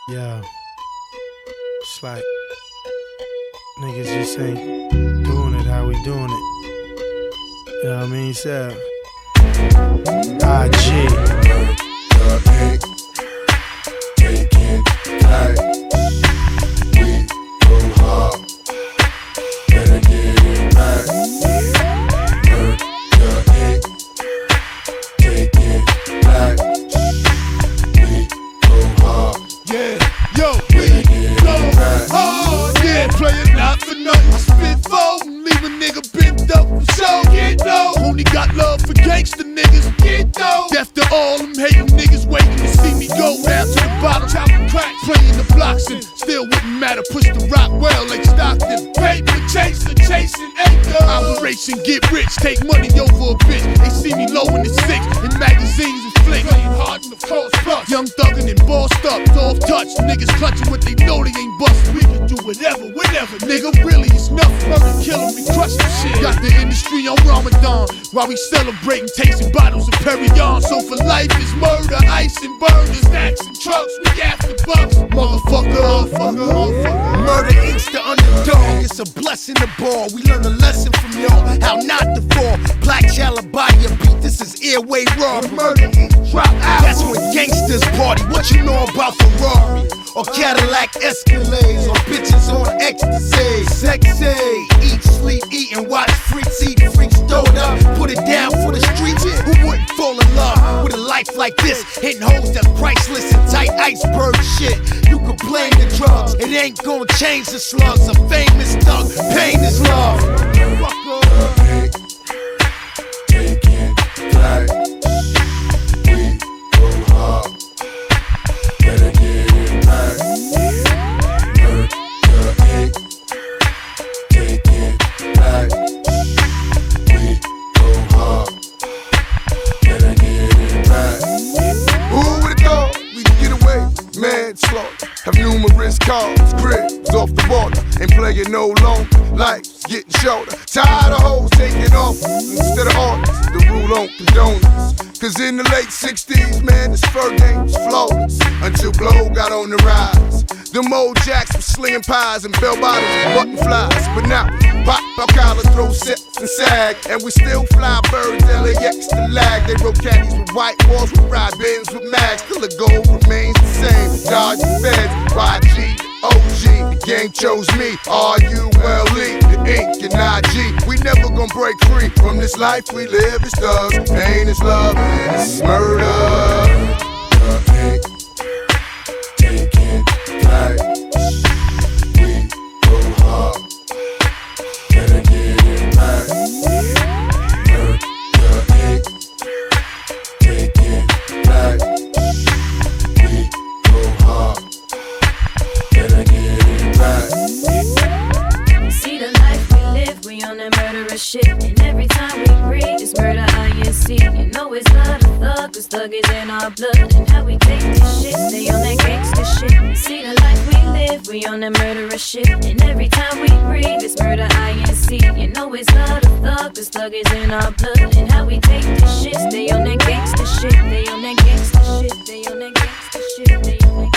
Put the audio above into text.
Yeah, it's like niggas just ain't doing it how we doing it. You know what I mean? So, IG. Taking flight, we go hard, better get it right. Work the ink, taking flight, we go hard. Yeah, yo, we go hard. Yeah, play it not for nothing. I spit fold and leave a nigga bent up for show. Get low. Only got love for gangsta niggas. Get low. Death to all them hating niggas waiting to see me go down to the bottom. Chop and crack, playing the blocks and still wouldn't matter. Push the rock well like Stockton. Paper chaser, chasing acres. Operation get rich, take money over a bitch. They see me low in the six in magazines and flicks. Playing hard in the course plus. Young thuggin' and bossed up, off touch. Niggas clutching what they know they ain't bustin'. We can do whatever, whenever. Nigga, really, it's nothing. Murder, killin', we crush the shit. Got the industry on Ramadan while we celebrating, tasting bottles of Perignon. So for life is murder, ice and burners, snacks and trucks. We after bucks, motherfucker. Murder Inc.'s the underdog. It's a blessing to ball. We learn a lesson from y'all, how not to fall. Black Jalabaya beat, this is airway raw. When Murder Inc. drop out, that's when gangsters party. What you know about Ferrari or Cadillac Escalades or bitches on ecstasy? Sexy, eat, sleep, eat, and watch freaks eat. Freaks throwed up, put it down for the streets. Who wouldn't fall in love with a life like this? Hitting hoes that's priceless and tight iceberg shit. You could blame the drugs, it ain't gonna change the slugs. A famous thug, pain is love. Taking flight, we go hard, better get it right. Work the ink, taking flight, we go hard, better get it right. Who would've thought we could get away? Manslaughter, have numerous cars, cribs off the water, ain't playing no long, life's getting shorter. Tired of hoes taking off instead of orders, the rule don't condone this. Cause in the late 60s, man, this fur game was flawless until Blow got on the rise. Them old jacks were slinging pies and bell bottoms and button flies. But now, pop our collars, throw sets and sag, and we still fly birds, LAX to lag. They wrote caddies with white walls, with ride bins with mags. Still the goal remains the same. Dodge the feds, YG, OG. The gang chose me, R-U-L-E, the ink and IG. We never gonna break free from this life we live as thugs. Pain is love and it's murder. The ink, taking flight, we go hard, better get it right. Work the ink, taking flight, we go hard, better get it right. See the life we live, we on that murderous shit. And every time we breathe, it's murder INC. You know it's not a thug, cause thug is in our blood. And how we take this shit, stay on that gangster shit. See the life we live, we on that murderous shit. And every time we breathe, it's murder INC. You know it's not a thug, cause thug is in our blood. And how we take this shit, stay on that gangster shit. Stay on that gangster shit, stay on that gangster shit, stay on that